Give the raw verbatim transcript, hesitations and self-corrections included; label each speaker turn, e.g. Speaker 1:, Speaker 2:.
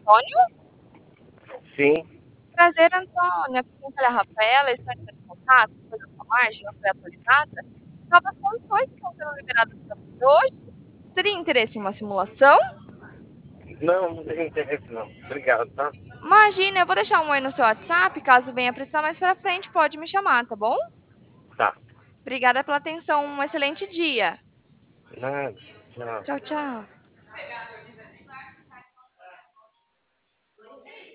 Speaker 1: Antônio?
Speaker 2: Sim.
Speaker 1: Prazer, Antônio. Aqui quem fala é a Rafaela. Estou entrando em contato, depois a sua margem não foi atualizada. Novas condições que estão sendo liberadas para você hoje. Teria interesse em uma simulação?
Speaker 2: Não, não tem interesse não. Obrigado, tá?
Speaker 1: Imagina, eu vou deixar um oi no seu WhatsApp. Caso venha precisar mais pra frente, pode me chamar, tá bom?
Speaker 2: Tá.
Speaker 1: Obrigada pela atenção. Um excelente dia.
Speaker 2: Nada. Tchau.
Speaker 1: Tchau, tchau.